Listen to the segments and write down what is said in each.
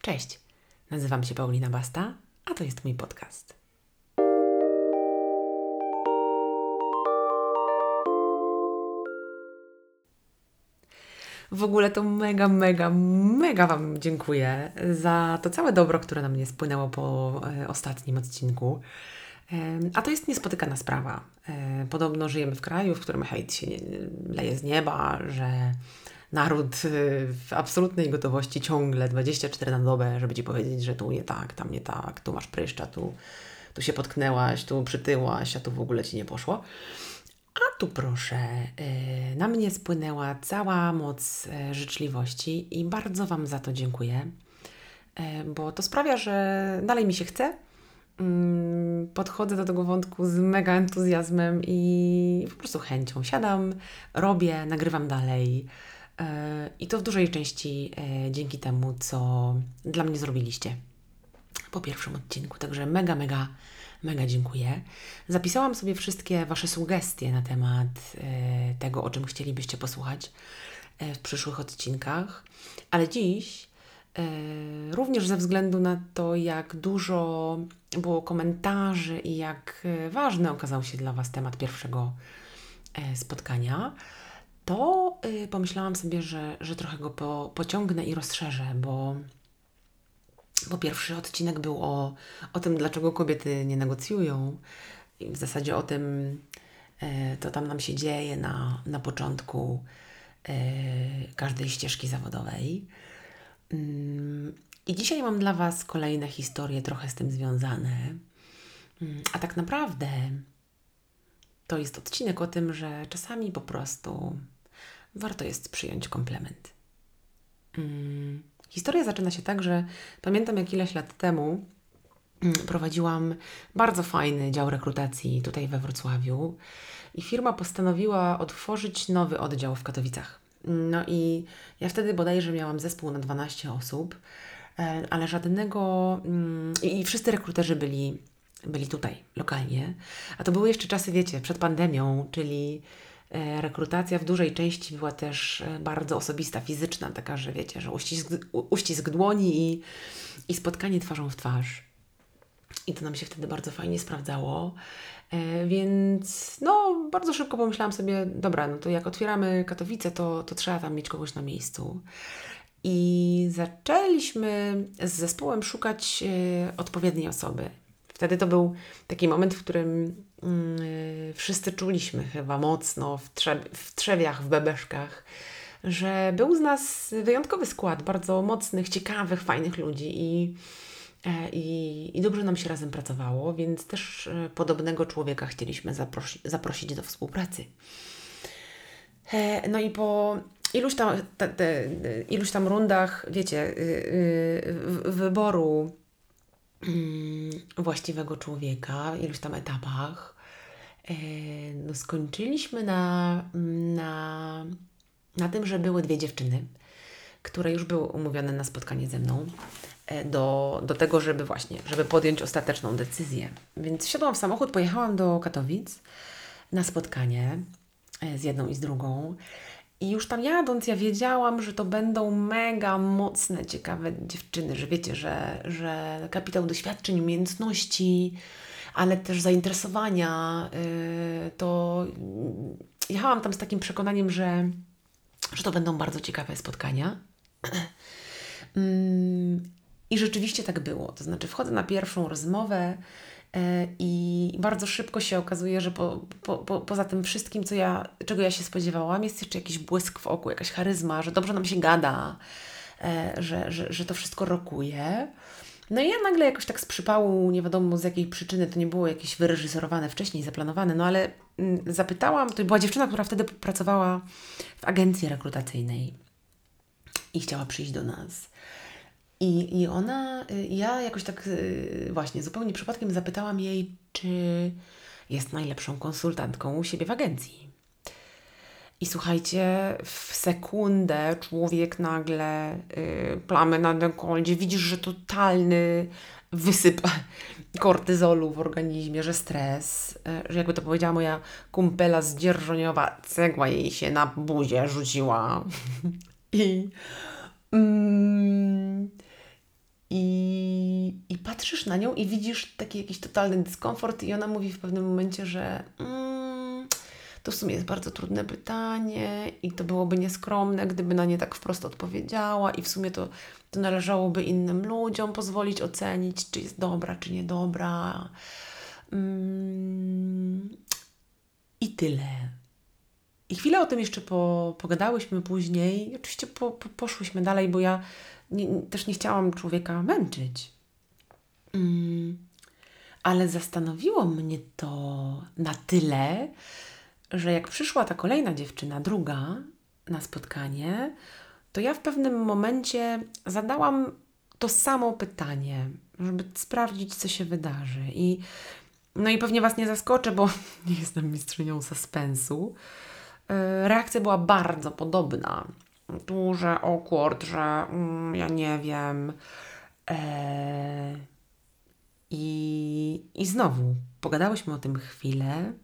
Cześć, nazywam się Paulina Basta, a to jest mój podcast. W ogóle to mega Wam dziękuję za to całe dobro, które na mnie spłynęło po ostatnim odcinku. A to jest niespotykana sprawa. Podobno żyjemy w kraju, w którym hejt się leje z nieba, że naród w absolutnej gotowości ciągle 24 na dobę, żeby Ci powiedzieć, że tu nie tak, tam nie tak, tu masz pryszcza, tu się potknęłaś, tu przytyłaś, a tu w ogóle Ci nie poszło. A tu proszę, na mnie spłynęła cała moc życzliwości i bardzo Wam za to dziękuję, bo to sprawia, że dalej mi się chce. Podchodzę do tego wątku z mega entuzjazmem i po prostu chęcią. Siadam, robię, nagrywam dalej i to w dużej części dzięki temu, co dla mnie zrobiliście po pierwszym odcinku. Także mega dziękuję. Zapisałam sobie wszystkie Wasze sugestie na temat tego, o czym chcielibyście posłuchać w przyszłych odcinkach, ale dziś również ze względu na to, jak dużo było komentarzy i jak ważny okazał się dla Was temat pierwszego spotkania, to pomyślałam sobie, że trochę go pociągnę i rozszerzę, bo pierwszy odcinek był o tym, dlaczego kobiety nie negocjują i w zasadzie o tym, co tam nam się dzieje na początku każdej ścieżki zawodowej. I dzisiaj mam dla Was kolejne historie trochę z tym związane. A tak naprawdę to jest odcinek o tym, że czasami po prostu warto jest przyjąć komplement. Historia zaczyna się tak, że pamiętam, jak ileś lat temu prowadziłam bardzo fajny dział rekrutacji tutaj we Wrocławiu i firma postanowiła otworzyć nowy oddział w Katowicach. No i ja wtedy bodajże miałam zespół na 12 osób, ale żadnego... I wszyscy rekruterzy byli tutaj, lokalnie. A to były jeszcze czasy, wiecie, przed pandemią, czyli rekrutacja w dużej części była też bardzo osobista, fizyczna, taka, że wiecie, że uścisk dłoni i spotkanie twarzą w twarz. I to nam się wtedy bardzo fajnie sprawdzało. Więc no, bardzo szybko pomyślałam sobie, dobra, no to jak otwieramy Katowice, to trzeba tam mieć kogoś na miejscu. I zaczęliśmy z zespołem szukać odpowiedniej osoby. Wtedy to był taki moment, w którym wszyscy czuliśmy chyba mocno w trzewiach, w bebeszkach, że był z nas wyjątkowy skład bardzo mocnych, ciekawych, fajnych ludzi i dobrze nam się razem pracowało, więc też podobnego człowieka chcieliśmy zaprosić do współpracy. No i po iluś tam rundach, wiecie, wyboru właściwego człowieka, iluś tam etapach, no skończyliśmy na tym, że były 2 dziewczyny, które już były umówione na spotkanie ze mną do tego, żeby podjąć ostateczną decyzję. Więc wsiadłam w samochód, pojechałam do Katowic na spotkanie z jedną i z drugą. I już tam jadąc, ja wiedziałam, że to będą mega mocne, ciekawe dziewczyny, że wiecie, że kapitał doświadczeń, umiejętności, ale też zainteresowania, to jechałam tam z takim przekonaniem, że to będą bardzo ciekawe spotkania. I rzeczywiście tak było. To znaczy wchodzę na pierwszą rozmowę i bardzo szybko się okazuje, że poza tym wszystkim, czego ja się spodziewałam, jest jeszcze jakiś błysk w oku, jakaś charyzma, że dobrze nam się gada, że to wszystko rokuje. No i ja nagle jakoś tak z przypału, nie wiadomo z jakiej przyczyny, to nie było jakieś wyreżyserowane wcześniej, zaplanowane, no ale zapytałam, to była dziewczyna, która wtedy pracowała w agencji rekrutacyjnej i chciała przyjść do nas. I ja jakoś tak właśnie zupełnie przypadkiem zapytałam jej, czy jest najlepszą konsultantką u siebie w agencji. I słuchajcie, w sekundę człowiek nagle plamy na dekolcie, widzisz, że totalny wysyp kortyzolu w organizmie, że stres, że jakby to powiedziała moja kumpela z Dzierżoniowa, cegła jej się na buzię rzuciła. patrzysz na nią i widzisz taki jakiś totalny dyskomfort i ona mówi w pewnym momencie, że to w sumie jest bardzo trudne pytanie i to byłoby nieskromne, gdyby na nie tak wprost odpowiedziała i w sumie to należałoby innym ludziom pozwolić ocenić, czy jest dobra, czy niedobra. I tyle. I chwilę o tym jeszcze pogadałyśmy później. I oczywiście poszłyśmy dalej, bo ja też nie chciałam człowieka męczyć. Ale zastanowiło mnie to na tyle, że jak przyszła ta kolejna dziewczyna, druga, na spotkanie, to ja w pewnym momencie zadałam to samo pytanie, żeby sprawdzić, co się wydarzy. No i pewnie Was nie zaskoczę, bo nie jestem mistrzynią suspensu. Reakcja była bardzo podobna. Tu, że awkward, że ja nie wiem. I znowu pogadałyśmy o tym chwilę,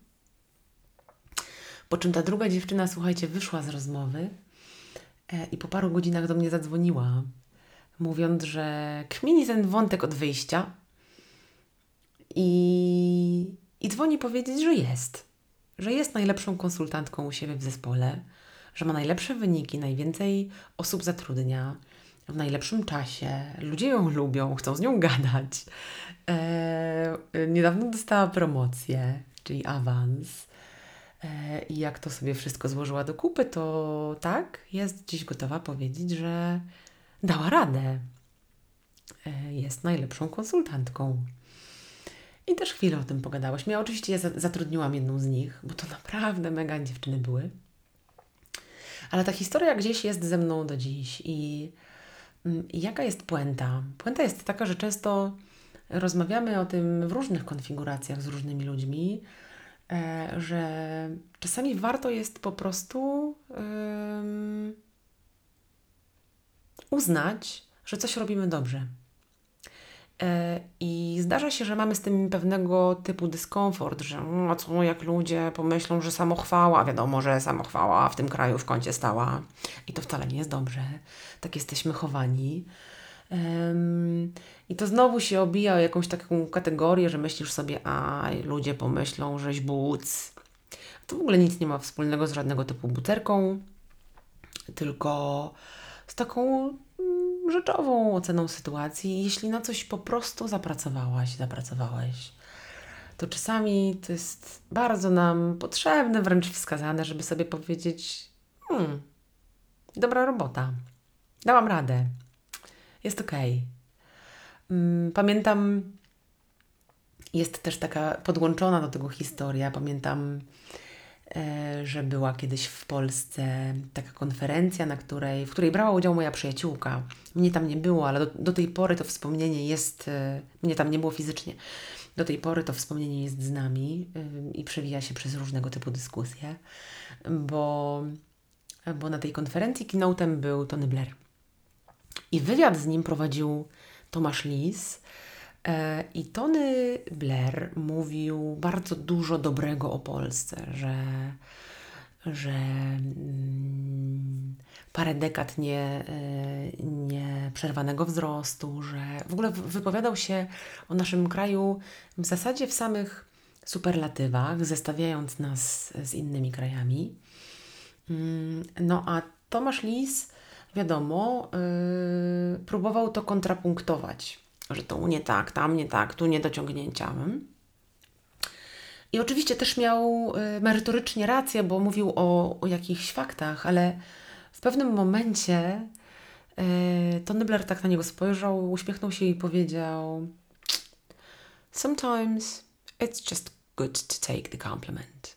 po czym ta druga dziewczyna, słuchajcie, wyszła z rozmowy i po paru godzinach do mnie zadzwoniła, mówiąc, że kmini ten wątek od wyjścia i dzwoni powiedzieć, że jest najlepszą konsultantką u siebie w zespole, że ma najlepsze wyniki, najwięcej osób zatrudnia, w najlepszym czasie, ludzie ją lubią, chcą z nią gadać. Niedawno dostała promocję, czyli awans. I jak to sobie wszystko złożyła do kupy, to tak, jest dziś gotowa powiedzieć, że dała radę. Jest najlepszą konsultantką. I też chwilę o tym pogadałyśmy. Ja oczywiście zatrudniłam jedną z nich, bo to naprawdę mega dziewczyny były. Ale ta historia gdzieś jest ze mną do dziś. I jaka jest puenta? Puenta jest taka, że często rozmawiamy o tym w różnych konfiguracjach z różnymi ludźmi, że czasami warto jest po prostu uznać, że coś robimy dobrze. I zdarza się, że mamy z tym pewnego typu dyskomfort, że co jak ludzie pomyślą, że samochwała, wiadomo, że samochwała w tym kraju w kącie stała i to wcale nie jest dobrze. Tak jesteśmy chowani. I to znowu się obija o jakąś taką kategorię, że myślisz sobie, a ludzie pomyślą, żeś buc. To w ogóle nic nie ma wspólnego z żadnego typu bucerką, tylko z taką rzeczową oceną sytuacji. Jeśli na coś po prostu zapracowałeś, to czasami to jest bardzo nam potrzebne, wręcz wskazane, żeby sobie powiedzieć dobra robota, dałam radę, jest okej. Pamiętam, jest też taka podłączona do tego historia, pamiętam, że była kiedyś w Polsce taka konferencja, w której brała udział moja przyjaciółka. Mnie tam nie było, ale do tej pory to wspomnienie jest, mnie tam nie było fizycznie, do tej pory to wspomnienie jest z nami i przewija się przez różnego typu dyskusje, bo na tej konferencji keynote'em był Tony Blair. I wywiad z nim prowadził Tomasz Lis. I Tony Blair mówił bardzo dużo dobrego o Polsce, że parę dekad nieprzerwanego wzrostu, że w ogóle wypowiadał się o naszym kraju w zasadzie w samych superlatywach, zestawiając nas z innymi krajami. No a Tomasz Lis, wiadomo, próbował to kontrapunktować, że to nie tak, tam nie tak, tu niedociągnięcia. I oczywiście też miał merytorycznie rację, bo mówił o jakichś faktach, ale w pewnym momencie Tony Blair tak na niego spojrzał, uśmiechnął się i powiedział: "Sometimes it's just good to take the compliment."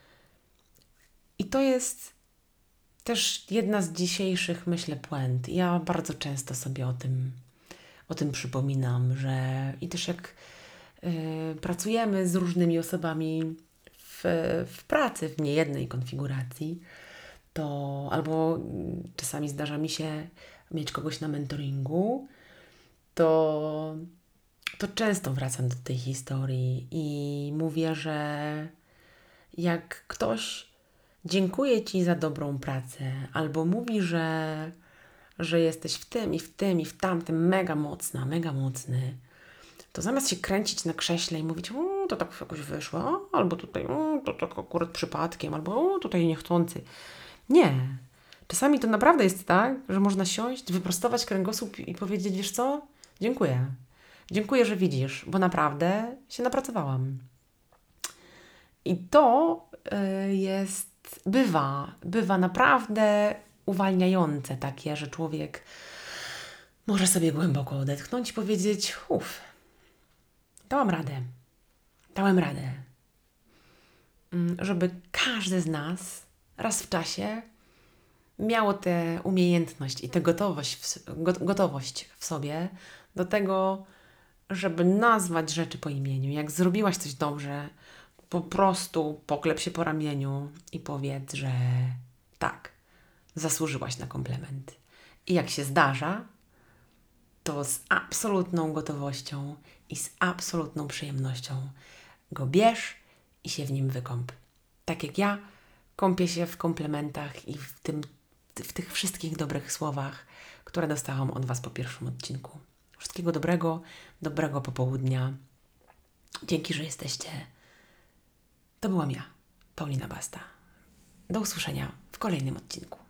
I to jest też jedna z dzisiejszych, myślę, puent. Ja bardzo często sobie o tym przypominam, że i też jak pracujemy z różnymi osobami w pracy, w niejednej konfiguracji, to albo czasami zdarza mi się mieć kogoś na mentoringu, to często wracam do tej historii i mówię, że jak ktoś dziękuję Ci za dobrą pracę, albo mówi, że jesteś w tym i w tym i w tamtym mega mocna, mega mocny, to zamiast się kręcić na krześle i mówić, to tak jakoś wyszło, albo tutaj, to tak akurat przypadkiem, albo tutaj niechcący. Nie. Czasami to naprawdę jest tak, że można siąść, wyprostować kręgosłup i powiedzieć, wiesz co? Dziękuję. Dziękuję, że widzisz, bo naprawdę się napracowałam. I to bywa naprawdę uwalniające takie, że człowiek może sobie głęboko odetchnąć i powiedzieć, dałem radę. Żeby każdy z nas raz w czasie miało tę umiejętność i tę gotowość w sobie do tego, żeby nazwać rzeczy po imieniu. Jak zrobiłaś coś dobrze, po prostu poklep się po ramieniu i powiedz, że tak, zasłużyłaś na komplement. I jak się zdarza, to z absolutną gotowością i z absolutną przyjemnością go bierz i się w nim wykąp. Tak jak ja kąpię się w komplementach i w tych wszystkich dobrych słowach, które dostałam od Was po pierwszym odcinku. Wszystkiego dobrego popołudnia. Dzięki, że jesteście. To byłam ja, Paulina Basta. Do usłyszenia w kolejnym odcinku.